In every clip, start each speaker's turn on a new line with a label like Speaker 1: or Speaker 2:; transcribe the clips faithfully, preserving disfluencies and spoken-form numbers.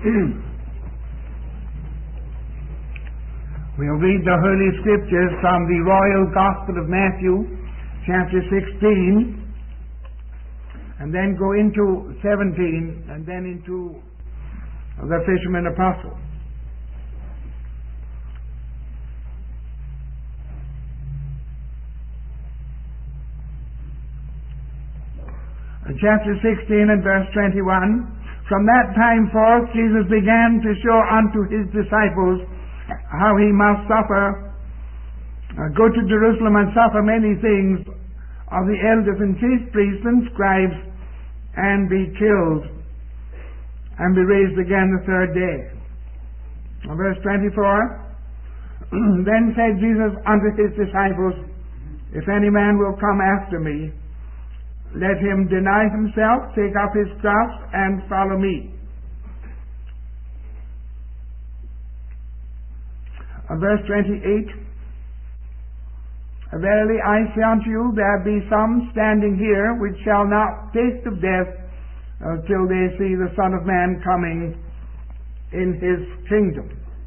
Speaker 1: We'll read the Holy Scriptures from the Royal Gospel of Matthew, chapter sixteen, and then go into seventeen, and then into the Fisherman Apostle. Chapter sixteen and verse twenty-one. From that time forth Jesus began to show unto his disciples how he must suffer, uh, go to Jerusalem and suffer many things of the elders and chief priests and scribes, and be killed, and be raised again the third day. Uh, verse twenty-four. Then said Jesus unto his disciples, If any man will come after me, let him deny himself, take up his cross, and follow me. Uh, verse twenty-eight. Verily I say unto you, there be some standing here which shall not taste of death uh, till they see the Son of Man coming in his kingdom.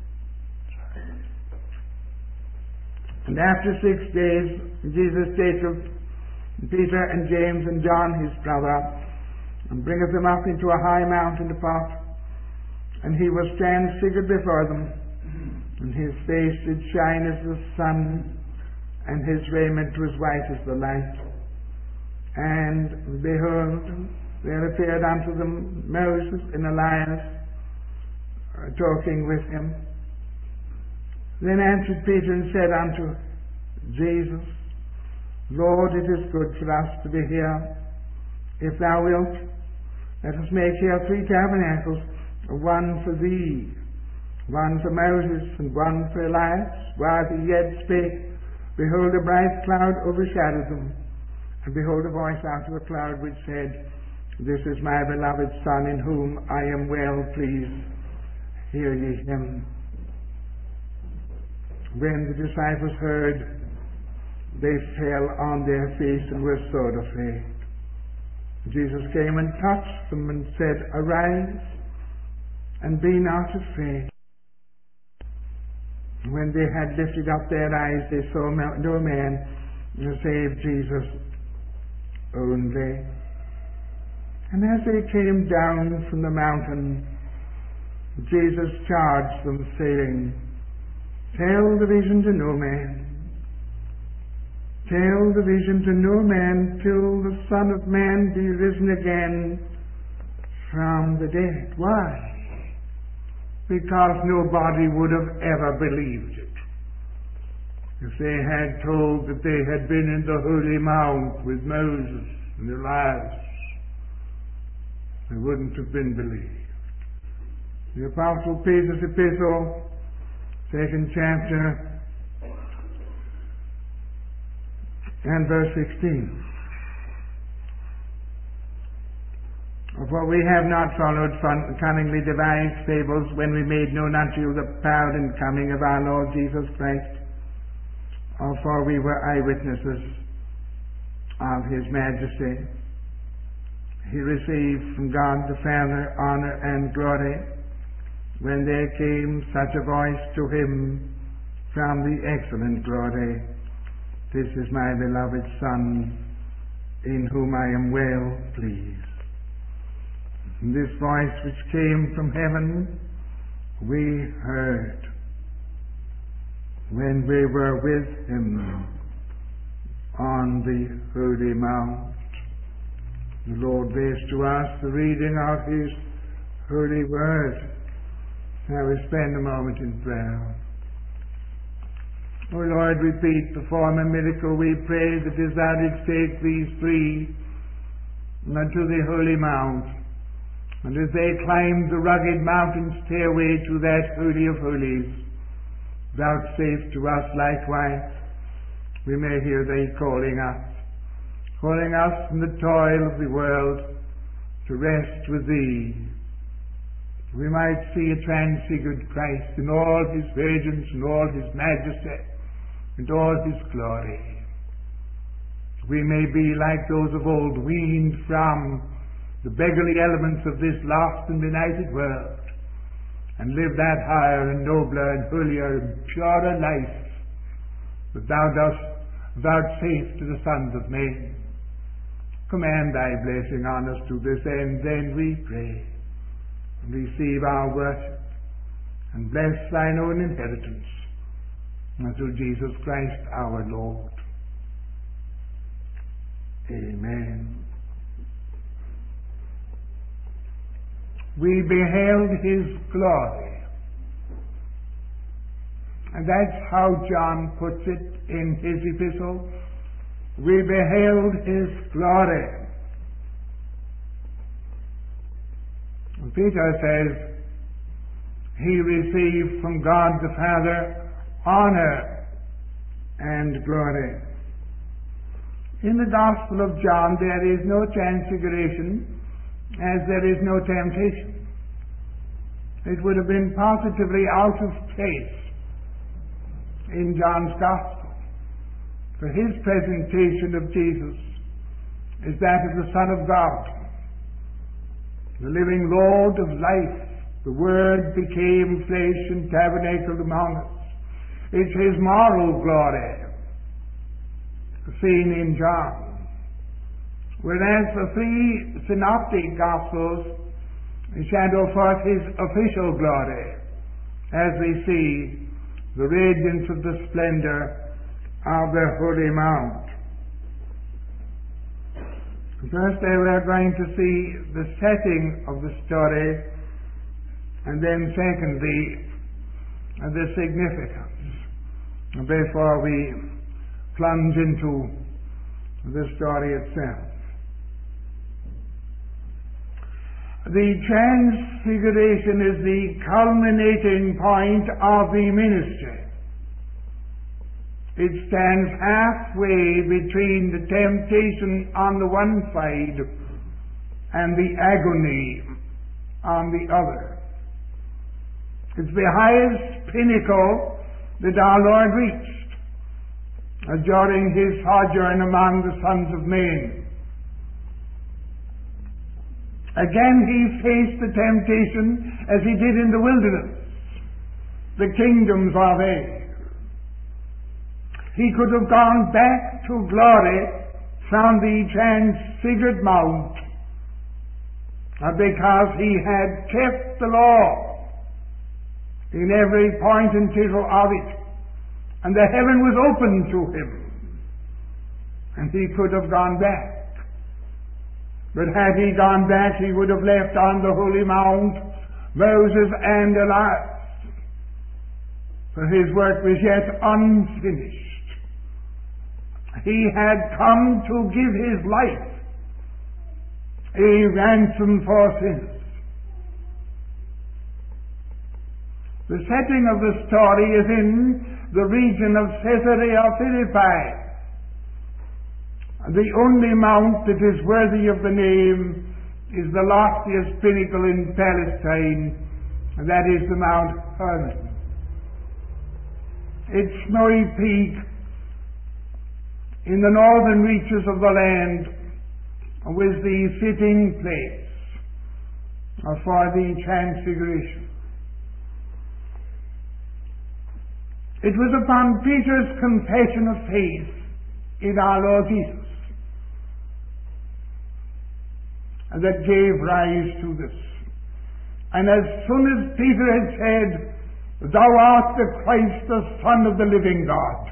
Speaker 1: And after six days, Jesus taketh Peter and James and John his brother, and bringeth them up into a high mountain apart, and he was transfigured before them, and his face did shine as the sun, and his raiment was white as the light. And behold, there appeared unto them Moses and Elias, uh, talking with him. Then answered Peter and said unto Jesus, Lord, it is good for us to be here. If thou wilt, let us make here three tabernacles, one for thee, one for Moses, and one for Elias. While he yet spake, behold, a bright cloud overshadowed them, and behold, a voice out of the cloud which said, This is my beloved Son, in whom I am well pleased. Hear ye him. When the disciples heard, they fell on their face and were sore afraid. Jesus came and touched them and said, Arise, and be not afraid. When they had lifted up their eyes, they saw no man save Jesus only. And as they came down from the mountain, Jesus charged them, saying, Tell the vision to no man. Tell the vision to no man till the Son of Man be risen again from the dead. Why? Because nobody would have ever believed it. If they had told that they had been in the Holy Mount with Moses and Elias, they wouldn't have been believed. The Apostle Peter's epistle, second chapter, and verse sixteen. For we have not followed fun, cunningly devised fables when we made known unto you the power and coming of our Lord Jesus Christ, or for we were eyewitnesses of his majesty. He received from God the Father honor and glory when there came such a voice to him from the excellent glory, This is my beloved Son, in whom I am well pleased. And this voice which came from heaven, we heard when we were with him on the Holy Mount. The Lord bless to us the reading of his holy word. Now we spend a moment in prayer. O Lord, repeat, perform a miracle, we pray, that as thou didst take these three unto the Holy Mount, and as they climbed the rugged mountain stairway to that Holy of Holies, vouchsafe to us likewise, we may hear thee calling us, calling us from the toil of the world to rest with thee. We might see a transfigured Christ in all his radiance and all his majesty, and all his glory. We may be like those of old, weaned from the beggarly elements of this lost and benighted world, and live that higher and nobler and holier and purer life that thou dost vouchsafe to the sons of men. Command thy blessing on us to this end, then we pray, and receive our worship, and bless thine own inheritance, and through Jesus Christ our Lord. Amen. We beheld his glory. And that's how John puts it in his epistle. We beheld his glory. And Peter says he received from God the Father honor and glory. In the Gospel of John there is no transfiguration, as there is no temptation. It would have been positively out of place in John's Gospel, for his presentation of Jesus is that of the Son of God, the living Lord of life. The Word became flesh and tabernacled among us. It's his moral glory seen in John, whereas the three synoptic Gospels shadow forth his official glory, as we see the radiance of the splendor of the Holy Mount. First, we are going to see the setting of the story, and then secondly, the significance, before we plunge into the story itself. The Transfiguration is the culminating point of the ministry. It stands halfway between the temptation on the one side and the agony on the other. It's the highest pinnacle that our Lord reached during his sojourn among the sons of men. Again he faced the temptation as he did in the wilderness, the kingdoms of air. He could have gone back to glory from the transfigured mount because he had kept the law in every point and tittle of it, and the heaven was open to him, and he could have gone back. But had he gone back, he would have left on the holy mount Moses and Elias, for his work was yet unfinished. He had come to give his life a ransom for sinners. The setting of the story is in the region of Caesarea Philippi, the only mount that is worthy of the name is the loftiest pinnacle in Palestine, and that is the Mount Hermon. Its snowy peak in the northern reaches of the land was the fitting place for the Transfiguration. It was upon Peter's confession of faith in our Lord Jesus that gave rise to this. And as soon as Peter had said, "Thou art the Christ, the Son of the living God,"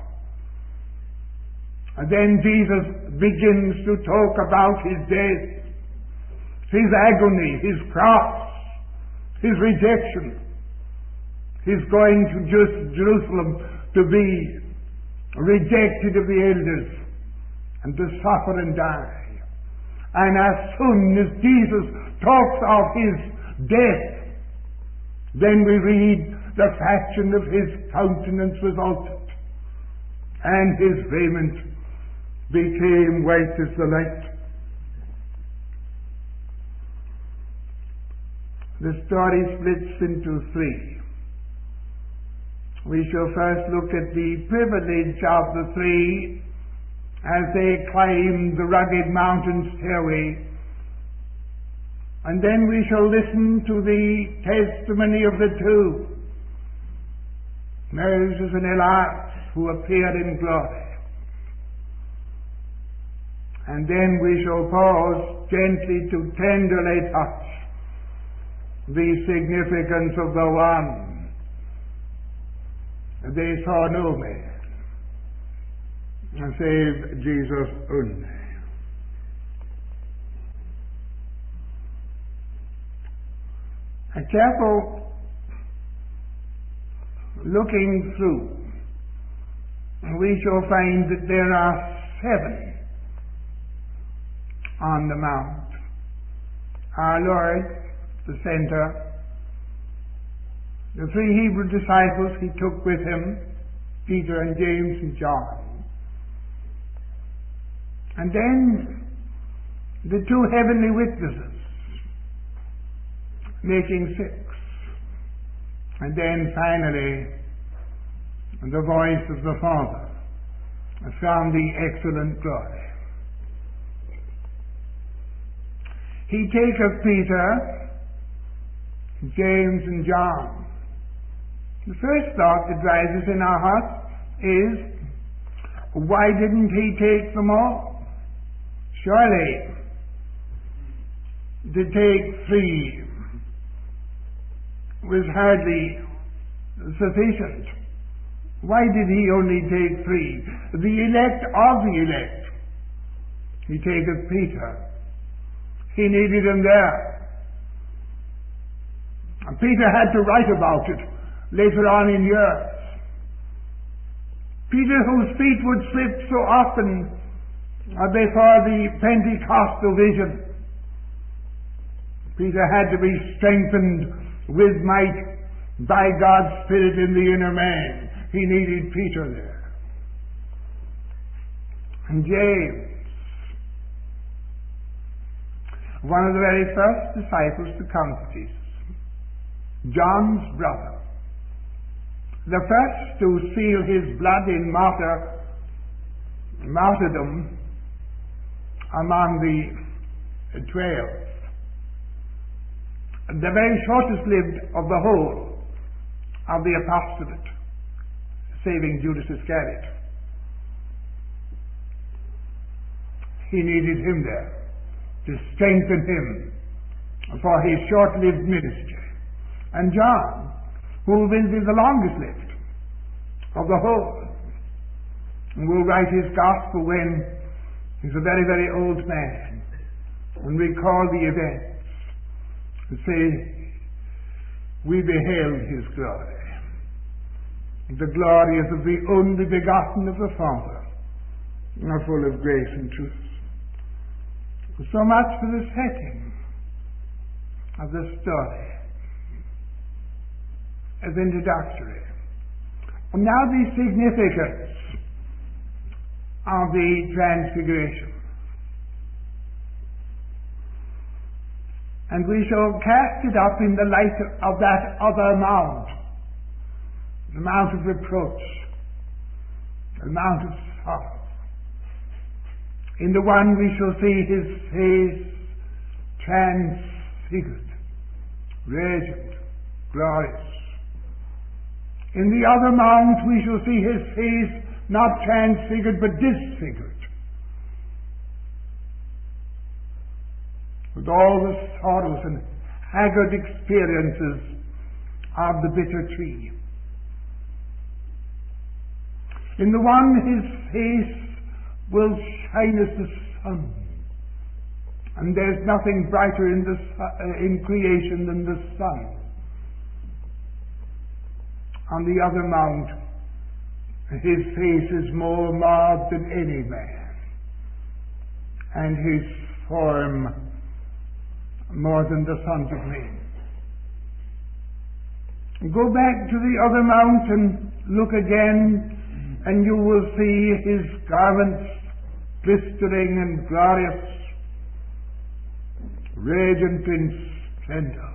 Speaker 1: and then Jesus begins to talk about his death, his agony, his cross, his rejection, his going to Jerusalem to be rejected of the elders and to suffer and die. And as soon as Jesus talks of his death, then we read the fashion of his countenance was altered, and his raiment became white as the light. The story splits into three. We shall first look at the privilege of the three as they climbed the rugged mountain stairway And then we shall listen to the testimony of the two, Moses and Elias, who appeared in glory. And then we shall pause gently to tenderly touch the significance of the one. They saw no man save Jesus only. A careful looking through, we shall find that there are seven on the mount. Our Lord, the center, the three Hebrew disciples he took with him, Peter and James and John. And then the two heavenly witnesses, making six. And then finally, the voice of the Father from the excellent glory. He taketh Peter, James and John. The first thought that rises in our hearts is, why didn't he take them all? Surely, to take three was hardly sufficient. Why did he only take three? The elect of the elect. He taketh Peter. He needed him there. And Peter had to write about it later on in years. Peter, whose feet would slip so often before the Pentecostal vision. Peter had to be strengthened with might by God's Spirit in the inner man. He needed Peter there. And James, one of the very first disciples to come to Jesus, John's brother, the first to seal his blood in martyr, martyrdom among the twelve. The very shortest lived of the whole of the apostolate, saving Judas Iscariot. He needed him there to strengthen him for his short-lived ministry. And John, who will be the longest lived of the whole, and will write his gospel when he's a very, very old man, and recall the events, and say, we beheld his glory. The glory is of the only begotten of the Father, full of grace and truth. So much for the setting of the story as introductory. And now the significance of the Transfiguration. And we shall cast it up in the light of that other mount, the mount of reproach, the mount of sorrow. In the one we shall see his face transfigured, radiant, glorious. In the other mount we shall see his face not transfigured but disfigured, with all the sorrows and haggard experiences of the bitter tree. In the one his face will shine as the sun, and there's nothing brighter in, the, uh, in creation than the sun. On the other mount, his face is more marred than any man, and his form more than the sons of men. Go back to the other mount and look again, and you will see his garments glistering and glorious, radiant in splendor.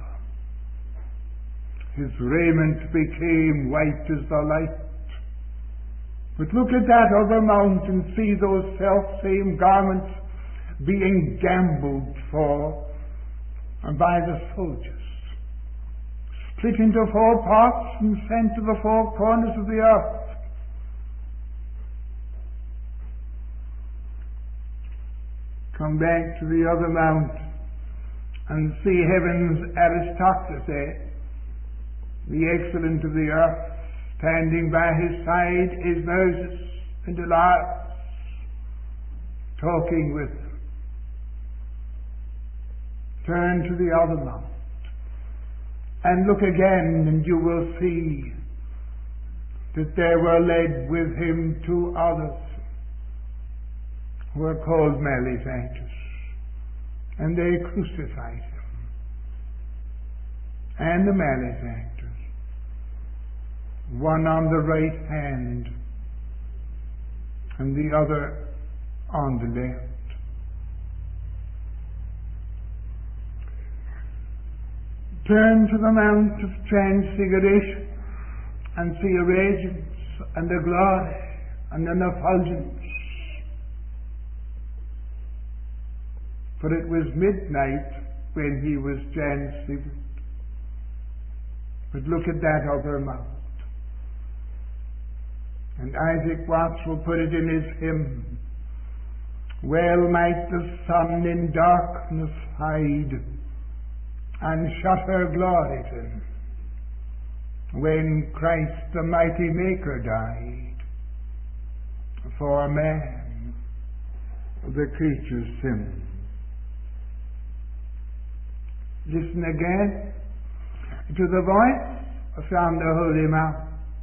Speaker 1: His raiment became white as the light. But look at that other mount and see those self-same garments being gambled for and by the soldiers, split into four parts and sent to the four corners of the earth. Come back to the other mount and see heaven's aristocracy, the excellent of the earth. Standing by his side is Moses and Elias, talking with them. Turn to the other mount and look again, and you will see that there were led with him two others who are called malefactors, and they crucified him. And the malefactors, one on the right hand and the other on the left. Turn to the Mount of Transfiguration and see a radiance and a glory and an effulgence. For it was midnight when he was transfigured. But look at that other mount. And Isaac Watts will put it in his hymn. Well might the sun in darkness hide and shut her glory in, when Christ the mighty Maker died for man, the creature's sin. Listen again to the voice from the Holy Mount,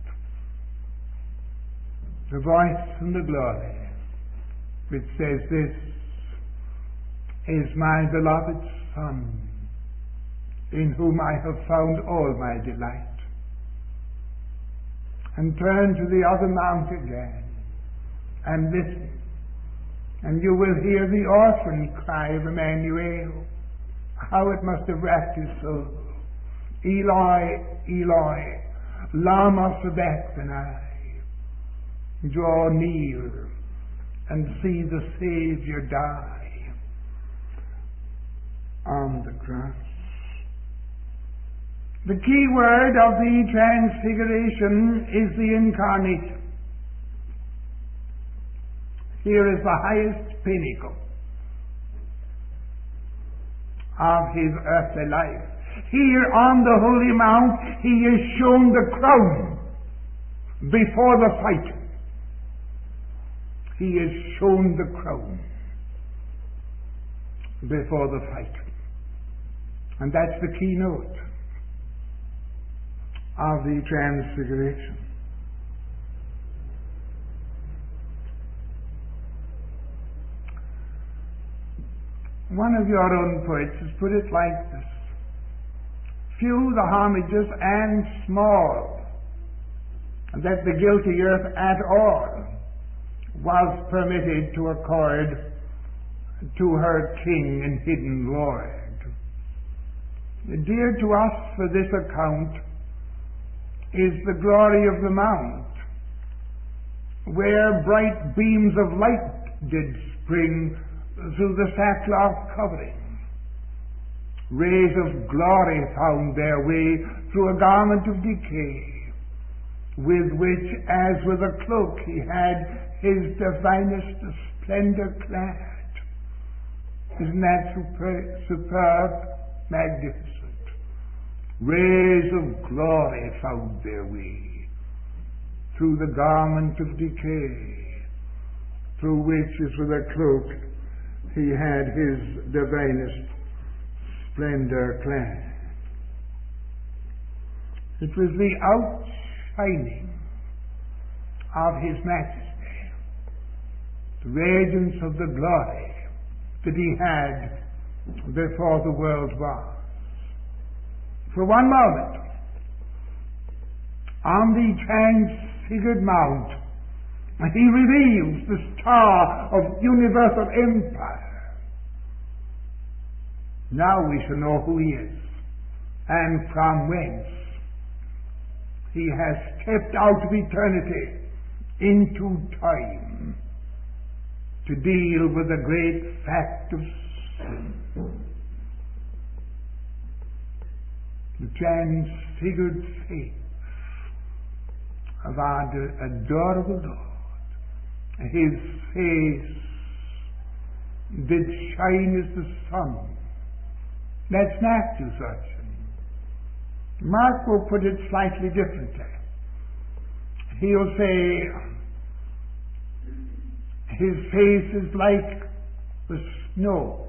Speaker 1: the voice from the glory, which says, "This is my beloved Son, in whom I have found all my delight." And turn to the other mount again and listen, and you will hear the orphan cry of Emmanuel. How it must have racked his soul. Eloi, Eloi, lama sabachthani. Draw near and see the Savior die on the cross. The key word of the Transfiguration is the Incarnation. Here is the highest pinnacle of his earthly life. Here on the Holy Mount, he is shown the crown before the fight. He is shown the crown before the fight. And that's the keynote of the Transfiguration. One of your own poets has put it like this: few the homages and small that the guilty earth at all was permitted to accord to her King and hidden Lord. Dear to us for this account is the glory of the mount, where bright beams of light did spring through the sackcloth covering. Rays of glory found their way through a garment of decay, with which, as with a cloak, he had his divinest splendor clad. Isn't that super, superb, magnificent? Rays of glory found their way through the garment of decay, through which, as with a cloak, he had his divinest splendor clad. It was the outshining of his majesty, the radiance of the glory that he had before the world was. For one moment, on the Transfigured Mount, he reveals the star of universal empire. Now we shall know who he is and from whence he has stepped out of eternity into time to deal with the great fact of sin. the transfigured face of our adorable Lord, his face did shine as the sun. That's Matthew's version. Mark will put it slightly differently. He'll say, his face is like the snow.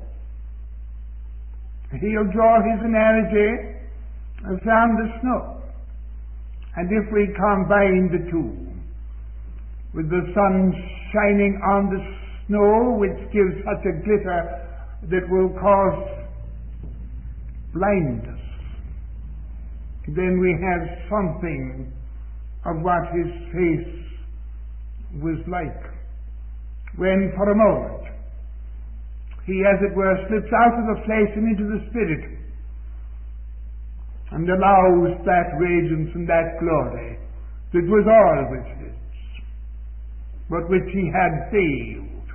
Speaker 1: He'll draw his analogy from the snow. And if we combine the two, with the sun shining on the snow, which gives such a glitter that will cause blindness, then we have something of what his face was like. When for a moment he, as it were, slips out of the flesh and into the spirit and allows that radiance and that glory that was always his, but which he had veiled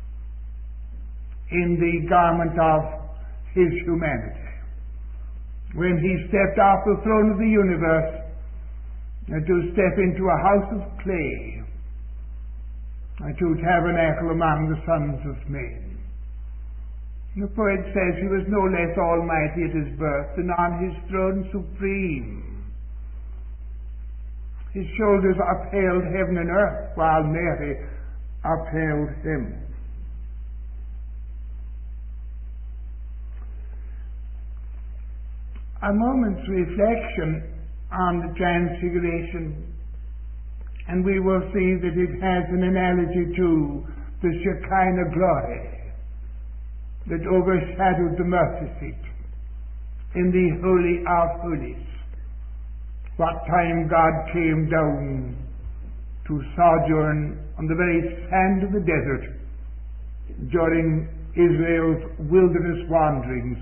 Speaker 1: in the garment of his humanity. When he stepped off the throne of the universe to step into a house of clay, to tabernacle among the sons of men. The poet says he was no less almighty at his birth than on his throne supreme. His shoulders upheld heaven and earth, while Mary upheld him. A moment's reflection on the Transfiguration, and we will see that it has an analogy to the Shekinah glory that overshadowed the mercy seat in the Holy of Holies. What time God came down to sojourn on the very sand of the desert during Israel's wilderness wanderings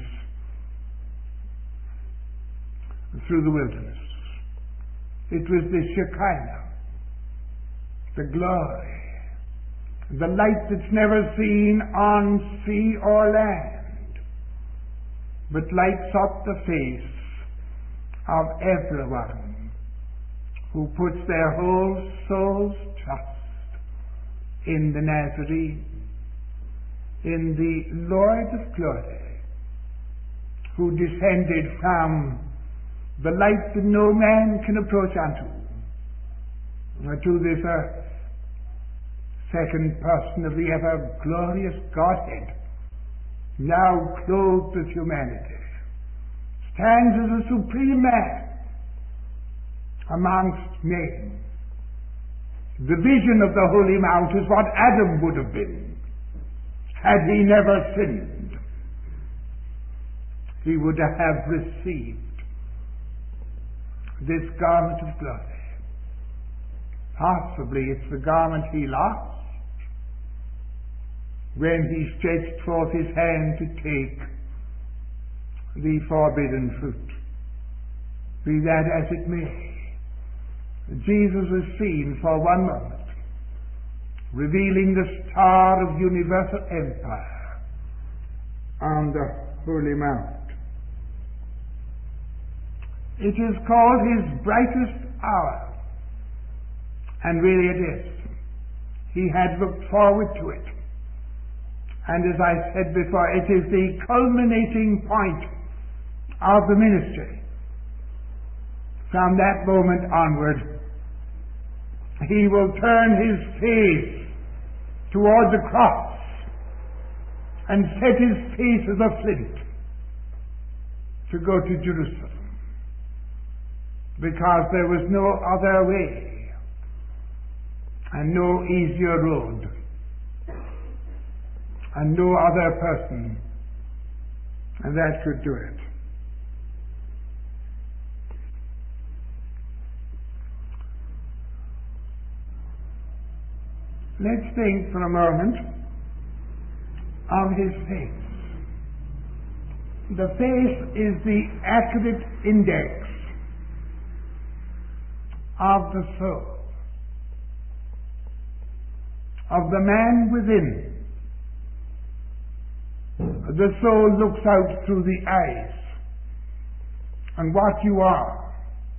Speaker 1: through the wilderness. It was the Shekinah, the glory, the light that's never seen on sea or land, but lights up the face of everyone who puts their whole soul's trust in the Nazarene, in the Lord of glory, who descended from the light that no man can approach unto, to this earth, second person of the ever glorious Godhead, now clothed with humanity, stands as a supreme man amongst men. The vision of the Holy Mount is what Adam would have been had he never sinned. He would have received this garment of glory. Possibly it's the garment he lost when he stretched forth his hand to take the forbidden fruit. Be that as it may, Jesus was seen for one moment, revealing the star of universal empire on the Holy Mount. It is called his brightest hour, and really it is. He had looked forward to it. And as I said before, it is the culminating point of the ministry. From that moment onward, he will turn his face toward the cross and set his face as a flint to go to Jerusalem, because there was no other way and no easier road and no other person that could do it. Let's think for a moment of his face. The face is the accurate index of the soul, of the man within. The soul looks out through the eyes And what you are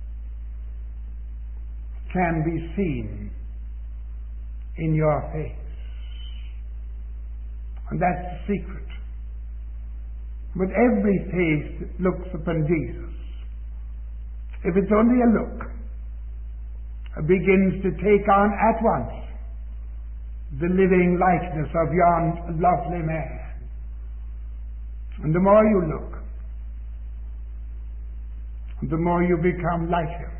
Speaker 1: can be seen in your face. And that's the secret. But every face that looks upon Jesus, if it's only a look, begins to take on at once the living likeness of yon lovely man. And the more you look, the more you become like him.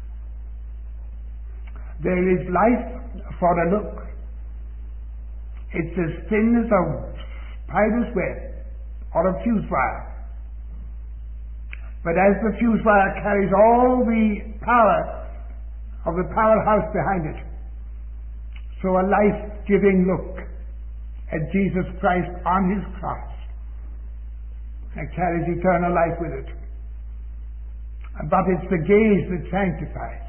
Speaker 1: There is life for a look. It's as thin as a spider's web or a fuse wire. But as the fuse wire carries all the power of the powerhouse behind it, so a life-giving look at Jesus Christ on his cross and carries eternal life with it. But it's the gaze that sanctifies.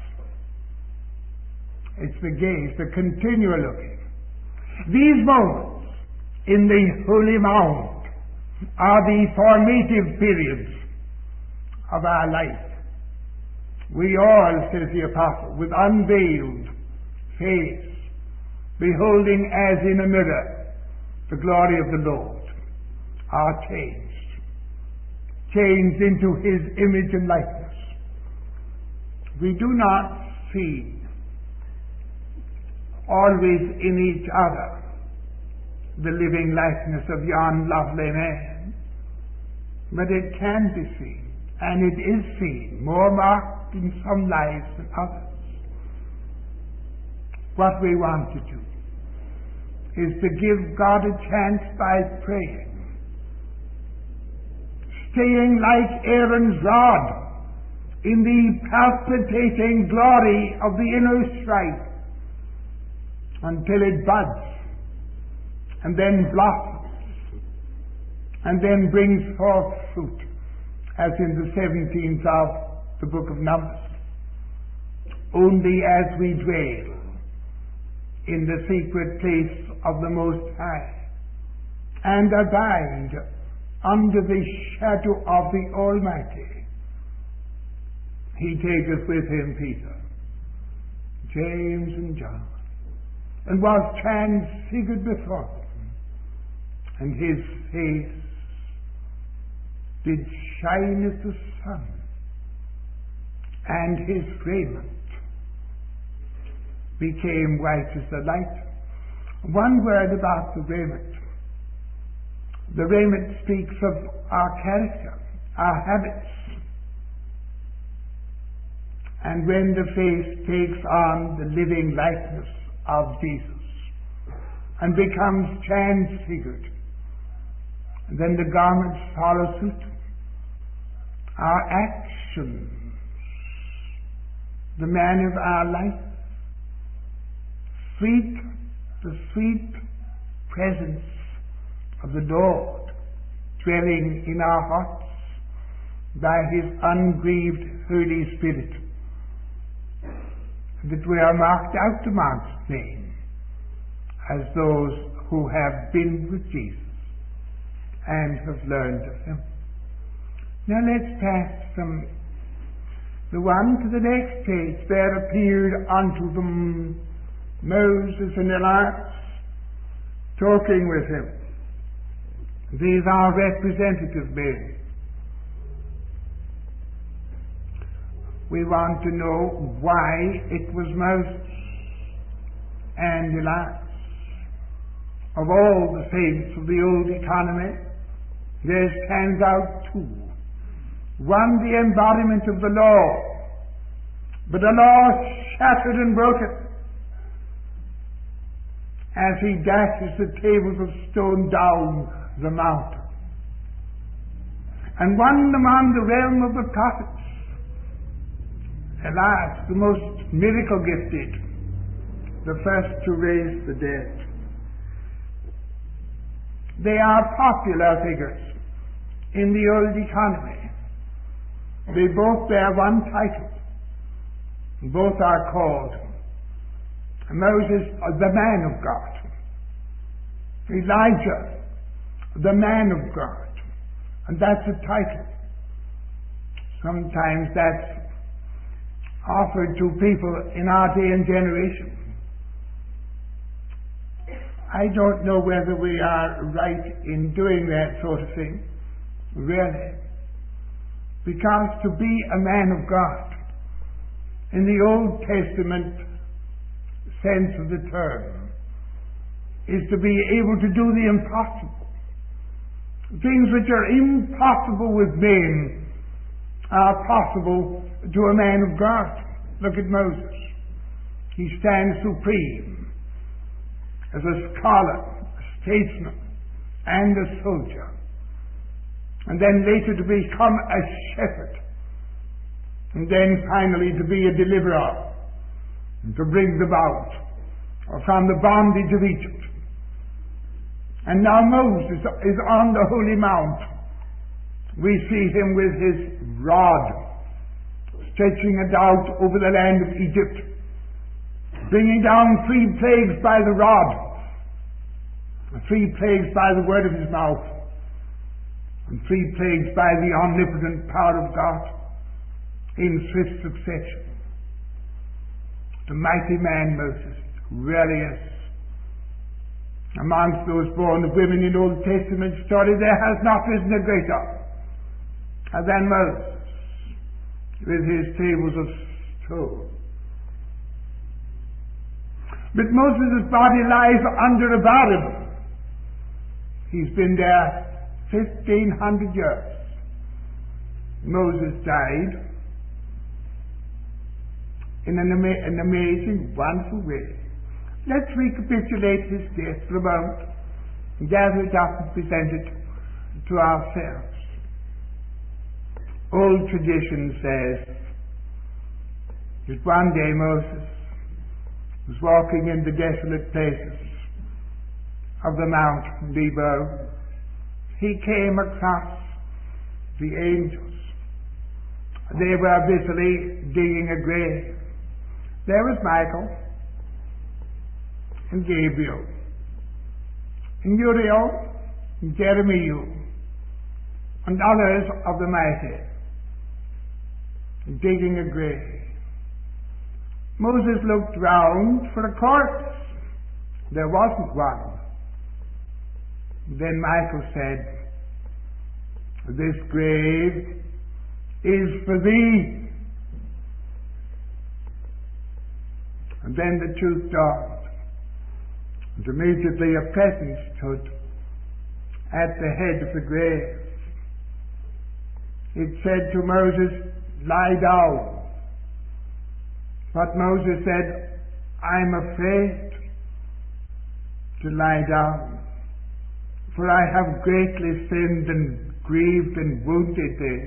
Speaker 1: It's the gaze, the continual looking. These moments in the Holy Mount are the formative periods of our life. We all, says the Apostle, with unveiled face, beholding as in a mirror the glory of the Lord, are changed, changed into his image and likeness. We do not see always in each other the living likeness of yon lovely man, but it can be seen, and it is seen, more marked in some lives than others. What we want to do is to give God a chance by praying, staying like Aaron's rod in the palpitating glory of the inner strife until it buds and then blossoms and then brings forth fruit, as in the seventeenth of the book of Numbers. Only as we dwell in the secret place of the Most High and abide under the shadow of the Almighty, he taketh with him Peter, James, and John, and was transfigured before them, and his face did shine as the sun, and his raiment became white as the light. One word about the raiment. The raiment speaks of our character, our habits. And when the face takes on the living likeness of Jesus and becomes transfigured, then the garments follow suit. Our actions, the man of our life, sweet, the sweet presence of the Lord dwelling in our hearts by his ungrieved Holy Spirit, that we are marked out amongst men as those who have been with Jesus and have learned of him. Now let's pass from the one to the next page. There appeared unto them Moses and Elias talking with him. These are representative men. We want to know why it was Moses and Elias. Of all the saints of the old economy, there stands out two. One, the embodiment of the law, but a law shattered and broken, as he dashes the tables of stone down the mountain. And one among the realm of the prophets, Elias, the most miracle gifted, the first to raise the dead. They are popular figures in the old economy. They both bear one title. Both are called Moses, the man of God; Elijah, the man of God. And that's a title. Sometimes that's offered to people in our day and generation. I don't know whether we are right in doing that sort of thing, really. Because to be a man of God, in the Old Testament sense of the term, is to be able to do the impossible. Things which are impossible with men are possible to a man of God. Look at Moses. He stands supreme as a scholar, a statesman, and a soldier. And then later to become a shepherd. And then finally to be a deliverer. And to bring them out from the bondage of Egypt. And now Moses is on the Holy Mount. We see him with his rod stretching it out over the land of Egypt, bringing down three plagues by the rod, three plagues by the word of his mouth, and three plagues by the omnipotent power of God in swift succession. The mighty man Moses really is. Amongst those born of women in Old Testament story, there has not risen a greater than Moses with his tables of stone. But Moses' body lies under a barren. He's been there fifteen hundred years. Moses died in an, ama- an amazing, wonderful way. Let's recapitulate his death for a moment, and gather it up and present it to ourselves. Old tradition says that one day Moses was walking in the desolate places of the Mount Nebo. He came across the angels. They were busily digging a grave. There was Michael and Gabriel and Uriel and Jeremiah and others of the mighty digging a grave. Moses looked round for a corpse. There wasn't one. Then Michael said, "This grave is for thee." And then the truth dawned, and immediately a presence stood at the head of the grave. It said to Moses, "Lie down." But Moses said, "I'm afraid to lie down, for I have greatly sinned and grieved and wounded thee."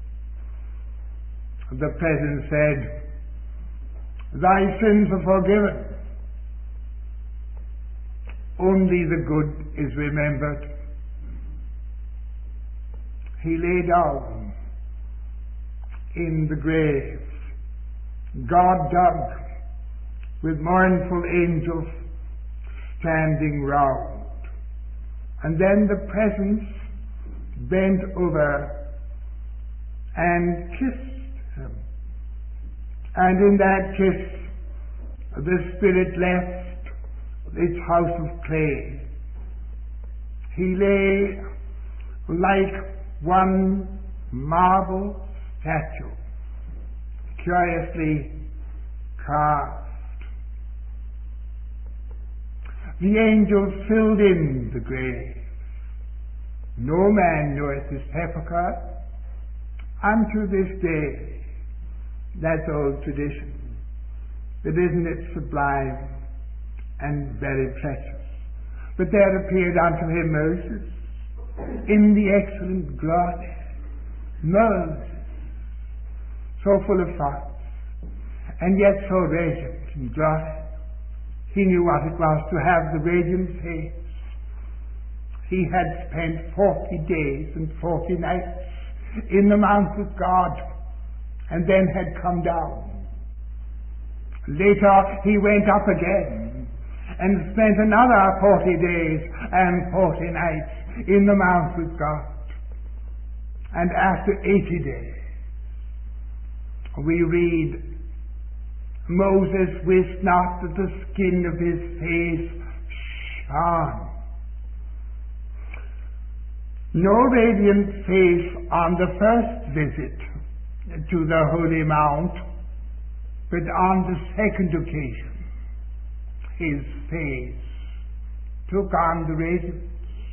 Speaker 1: The presence said, "Thy sins are forgiven. Only the good is remembered." He lay down in the grave, God dug, with mournful angels standing round. And then the presence bent over and kissed him. And in that kiss, the Spirit left its house of clay. He lay like one marble statue, curiously carved. The angels filled in the grave. No man knoweth his sepulchre unto this day. That's old tradition. But isn't it sublime and very precious? But there appeared unto him Moses in the excellent glory. Moses, so full of thoughts, and yet so radiant in glory. He knew what it was to have the radiant face. He had spent forty days and forty nights in the mount with God, and then had come down. Later he went up again and spent another forty days and forty nights in the mount with God. And after eighty days we read, Moses wist not that the skin of his face shone. No radiant face on the first visit to the Holy Mount, but on the second occasion, his face took on the radiance.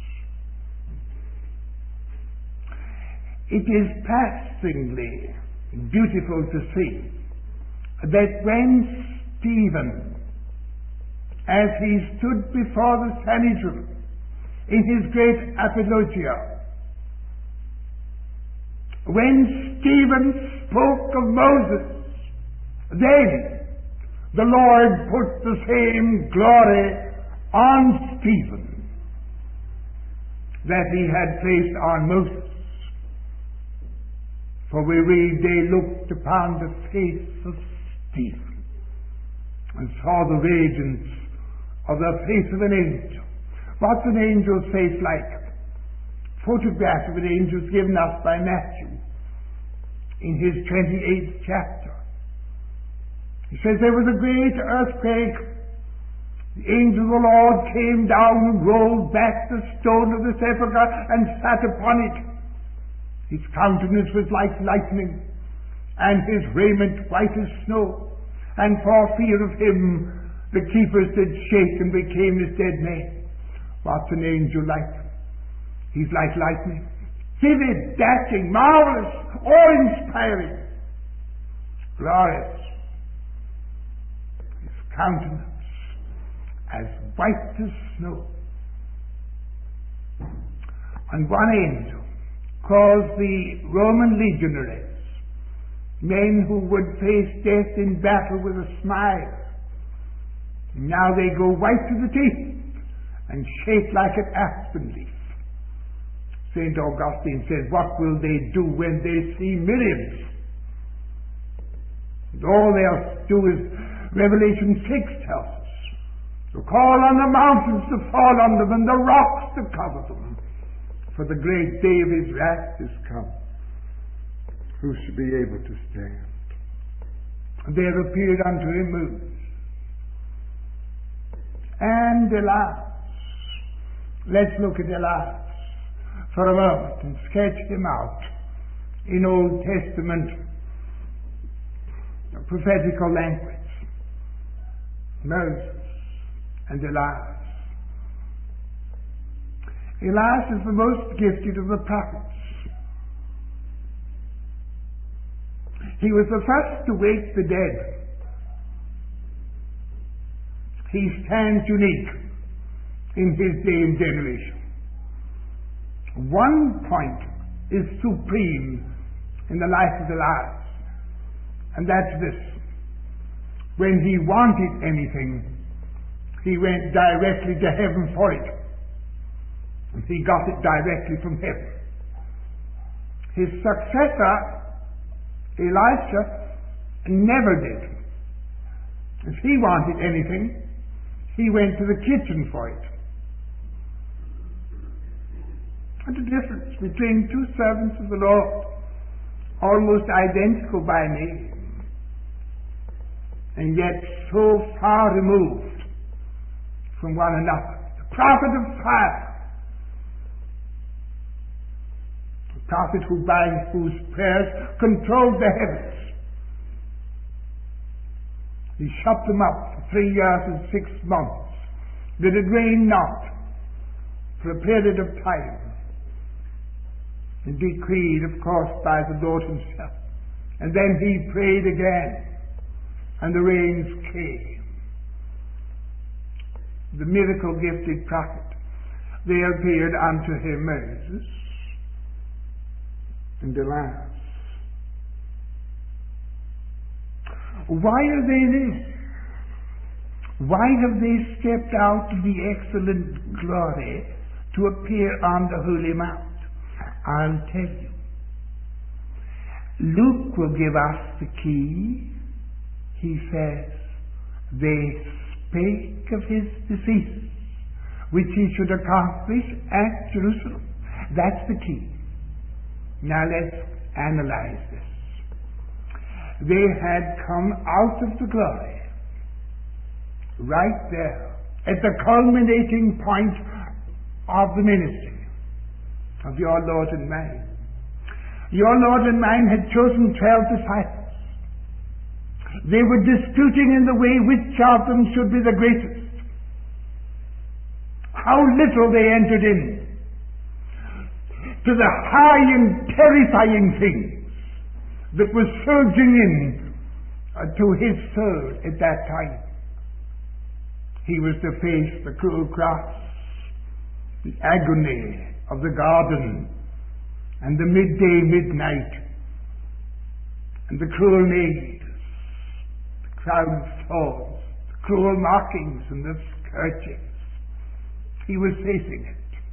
Speaker 1: It is passingly beautiful to see that when Stephen, as he stood before the Sanhedrin in his great apologia, when Stephen spoke of Moses, then the Lord put the same glory on Stephen that he had placed on Moses. For we read, they looked upon the face of Stephen and saw the radiance of the face of an angel. What's an angel's face like? Photograph of an angel is given us by Matthew in his twenty-eighth chapter. He says there was a great earthquake. The angel of the Lord came down and rolled back the stone of the sepulchre and sat upon it. His countenance was like lightning, and his raiment white as snow. And for fear of him, the keepers did shake and became as dead men. What's an angel like? He's like lightning. Vivid, dashing, marvelous, awe-inspiring, glorious. His countenance as white as snow. And one angel caused the Roman legionaries, men who would face death in battle with a smile. Now they go white to the teeth and shake like an aspen leaf. Saint Augustine says, what will they do when they see millions? And all they'll do is, Revelation six tells us, to call on the mountains to fall on them and the rocks to cover them. For the great day of his wrath is come. Who shall be able to stand? And there appeared unto him Moses and Elias. Let's look at Elias for a moment and sketch him out in Old Testament prophetical language. Moses and Elias. Elias is the most gifted of the prophets. He was the first to wake the dead. He stands unique in his day and generation. One point is supreme in the life of Elias, and that's this. When he wanted anything, he went directly to heaven for it. And he got it directly from heaven. His successor, Elisha, never did. If he wanted anything, he went to the kitchen for it. What a difference between two servants of the Lord, almost identical by name, and yet so far removed from one another. The prophet of fire, prophet who by whose prayers controlled the heavens. He shut them up for three years and six months, that it rained not for a period of time, and decreed, of course, by the Lord himself. And then he prayed again, and the rains came. The miracle gifted prophet. There appeared unto him Moses and Elias. Why are they there? Why have they stepped out of the excellent glory to appear on the Holy Mount? I'll tell you. Luke will give us the key. He says, they spake of his decease, which he should accomplish at Jerusalem. That's the key. Now let's analyze this. They had come out of the glory, right there, at the culminating point of the ministry of your Lord and mine. Your Lord and mine had chosen twelve disciples. They were disputing in the way which of them should be the greatest. How little they entered in to the high and terrifying things that was surging in uh, to his soul at that time. He was to face the cruel cross, the agony of the garden, and the midday midnight, and the cruel nails, the crown of thorns, the cruel mockings, and the scourgings. He was facing it.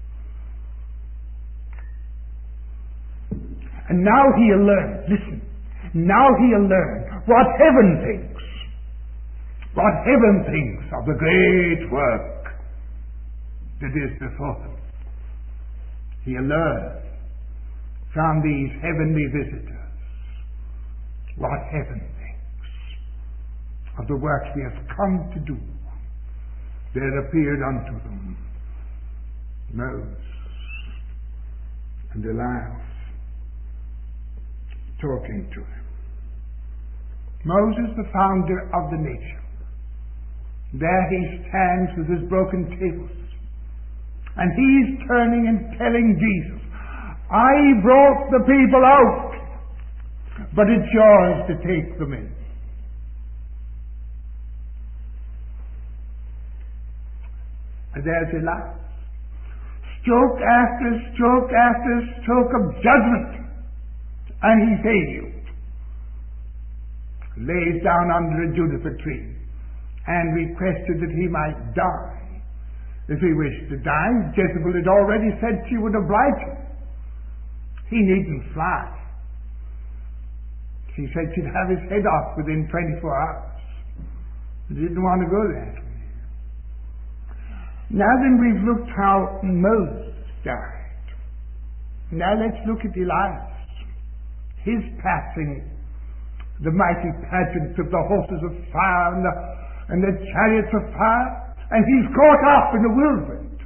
Speaker 1: And now he'll learn, listen, now he'll learn what heaven thinks. What heaven thinks of the great work that is before them. He'll learn from these heavenly visitors what heaven thinks of the work he has come to do. There appeared unto them Moses and Elias, talking to him. Moses, the founder of the nation. There he stands with his broken tables. And he's turning and telling Jesus, I brought the people out, but it's yours to take them in. And there's Elias. Stroke after stroke after stroke of judgment. And he failed. Lays down under a juniper tree and requested that he might die. If he wished to die, Jezebel had already said she would oblige him. He needn't fly. She said she'd have his head off within twenty-four hours. He didn't want to go there. Now then, we've looked how Moses died. Now let's look at Elias. His passing, the mighty pageants of the horses of fire and the, and the chariots of fire, and he's caught up in the whirlwind.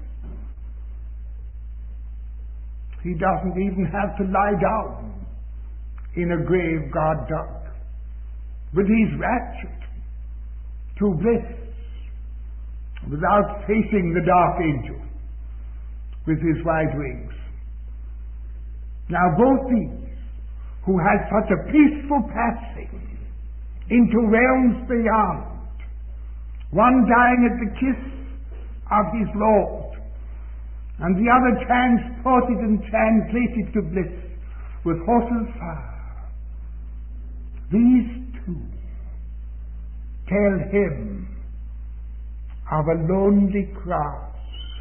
Speaker 1: He doesn't even have to lie down in a grave God dug, but he's raptured to bliss without facing the dark angel with his wide wings. Now both these, who had such a peaceful passing into realms beyond, one dying at the kiss of his Lord, and the other transported and translated to bliss with horses of fire. These two tell him of a lonely cross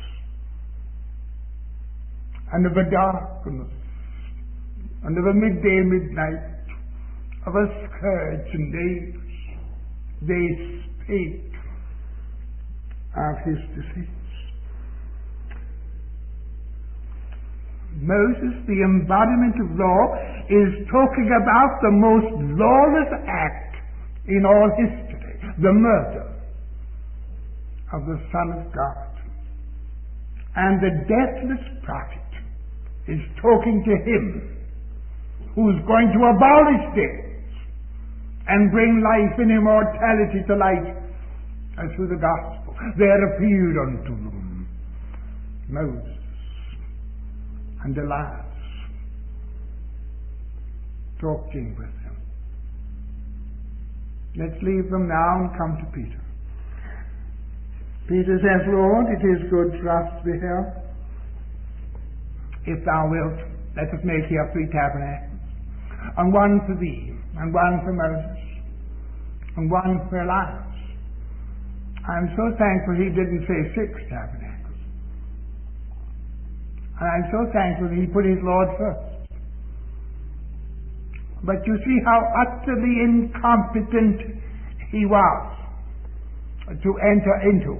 Speaker 1: and of a darkness and of a midday midnight, of a scourge and nails. They spake of his decease. Moses, the embodiment of law, is talking about the most lawless act in all history, the murder of the Son of God. And the deathless prophet is talking to him who's going to abolish death and bring life and immortality to light as through the gospel. There appeared unto them Moses and Elias, talking with them. Let's leave them now and come to Peter. Peter says, Lord, it is good for us to be here. If thou wilt, let us make here three tabernacles, and one for thee, and one for Moses, and one for Elias. I'm so thankful he didn't say six tabernacles. And I'm so thankful he put his Lord first. But you see how utterly incompetent he was to enter into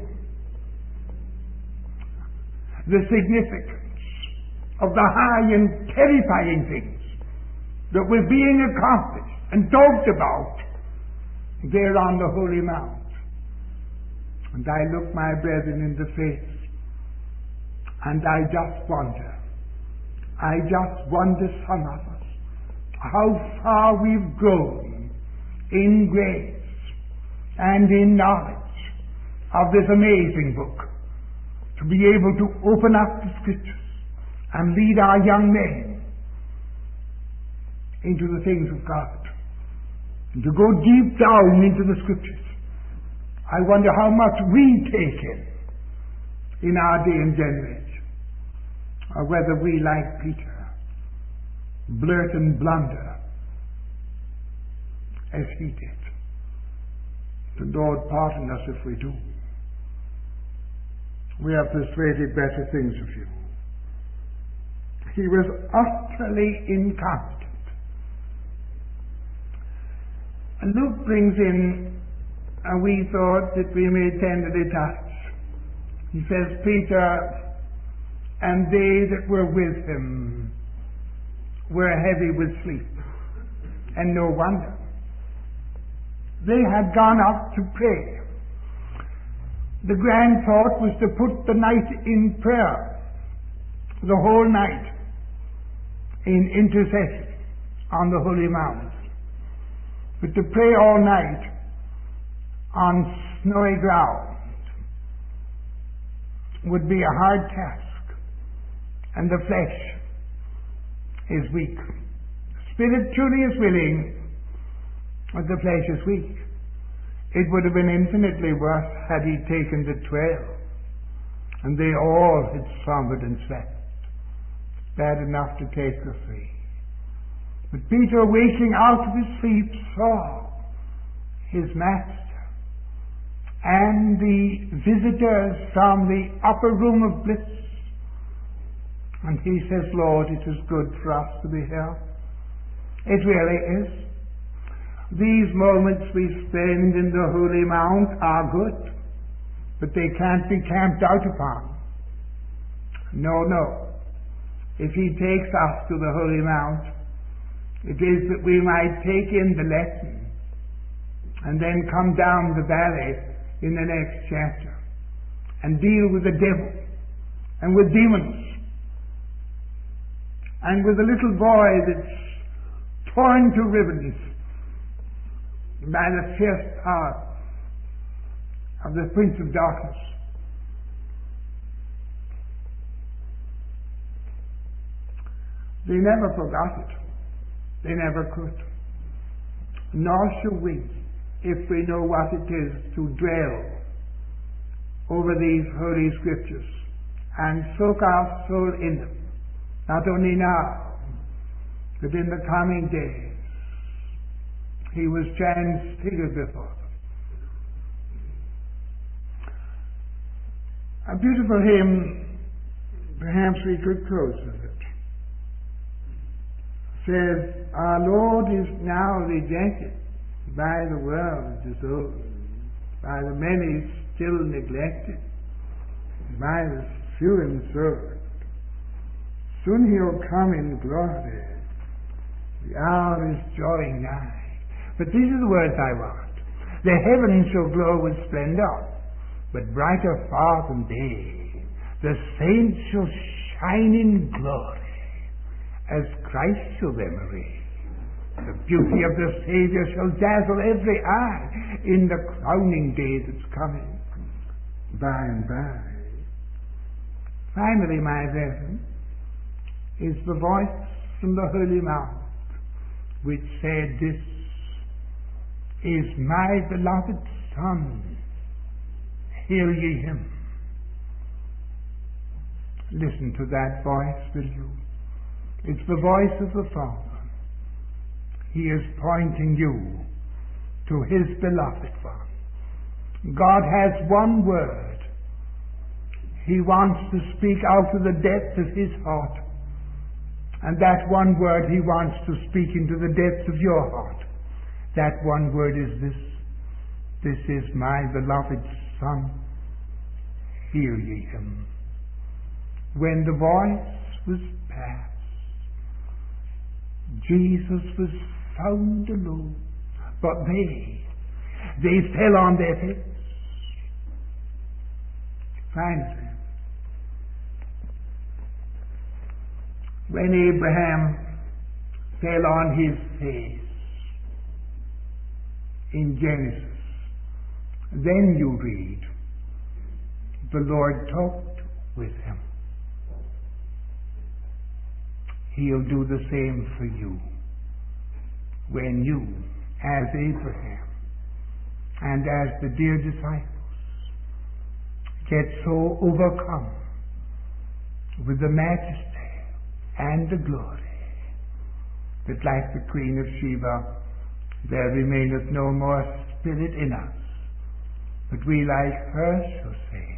Speaker 1: the significance of the high and terrifying things that were being accomplished and talked about there on the Holy Mount. And I look my brethren in the face, and I just wonder, I just wonder, some of us, how far we've grown in grace and in knowledge of this amazing book, to be able to open up the Scriptures and lead our young men into the things of God, and to go deep down into the Scriptures. I wonder how much we take in in our day and generation, or whether we, like Peter, blurt and blunder as he did. The Lord pardon us if we do. We have persuaded better things of you. He was utterly incompetent. And Luke brings in a wee thought that we may tenderly touch. He says, Peter and they that were with him were heavy with sleep, and no wonder. They had gone up to pray. The grand thought was to put the night in prayer, the whole night in intercession on the Holy Mount. But to pray all night on snowy ground would be a hard task, and the flesh is weak. The spirit truly is willing, but the flesh is weak. It would have been infinitely worse had he taken the twelve, and they all had slumbered and slept. It's bad enough to take the three. But Peter, waking out of his sleep, saw his master and the visitors from the upper room of bliss. And he says, Lord, it is good for us to be here. It really is. These moments we spend in the Holy Mount are good, but they can't be camped out upon. No, no. If he takes us to the Holy Mount, it is that we might take in the lesson and then come down the valley in the next chapter and deal with the devil and with demons and with a little boy that's torn to ribbons by the fierce power of the Prince of Darkness. They never forgot it. They never could. Nor shall we, if we know what it is to dwell over these Holy Scriptures and soak our soul in them, not only now, but in the coming days. He was transfigured before them. A beautiful hymn, perhaps we could close with it, says, our Lord is now rejected by the world, by the many still neglected, by the few and served. Soon he'll come in glory. The hour is drawing nigh. But these are the words I want. The heavens shall glow with splendor, but brighter far than day. The saints shall shine in glory, as Christ shall them array. The beauty of the Savior shall dazzle every eye in the crowning day that's coming by and by. Finally, my brethren, is the voice from the Holy Mount which said, this is my beloved Son, hear ye him. Listen to that voice, will you? It's the voice of the Father. He is pointing you to his beloved one. God has one word. He wants to speak out of the depth of his heart. And that one word he wants to speak into the depths of your heart. That one word is this. This is my beloved Son. Hear ye him. When the voice was past, Jesus was found alone, but they, they fell on their faces. Finally, when Abraham fell on his face in Genesis, then you read, the Lord talked with him. He'll do the same for you when you, as Abraham and as the dear disciples, get so overcome with the majesty and the glory that, like the Queen of Sheba, there remaineth no more spirit in us, but we like her shall say,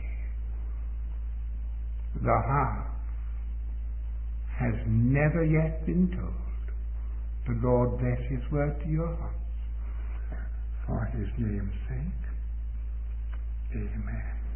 Speaker 1: the half has never yet been told. The Lord bless his word to your hearts for his name's sake.